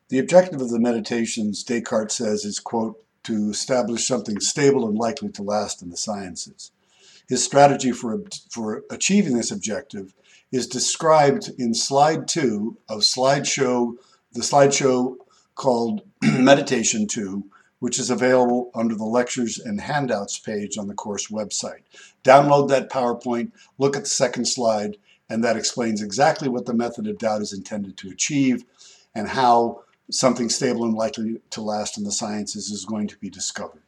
The objective of the meditations, Descartes says, is, quote, to establish something stable and likely to last in the sciences. His strategy for achieving this objective is described in slide 2 of the slideshow called Meditation 2, which is available under the lectures and handouts page on the course website. Download that PowerPoint, look at the second slide, and that explains exactly what the method of doubt is intended to achieve and how something stable and likely to last in the sciences is going to be discovered.